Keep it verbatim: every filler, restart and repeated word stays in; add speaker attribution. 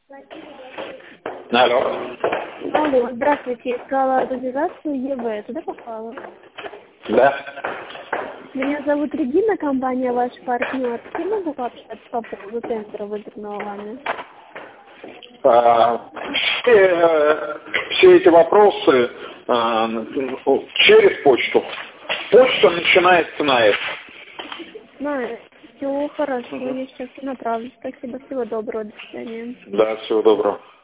Speaker 1: Алло.
Speaker 2: Алло, здравствуйте. Искала организацию ЕВ. Туда попала?
Speaker 1: Да.
Speaker 2: Меня зовут Регина, компания ваш партнер. Я могу пообщаться по поводу тендера, выигранного вами?
Speaker 1: А, все, э, все эти вопросы а, через почту. Почта начинается на это.
Speaker 2: Знаю. Все хорошо, я сейчас направлю. Спасибо, всего доброго, до свидания.
Speaker 1: Да, всего доброго.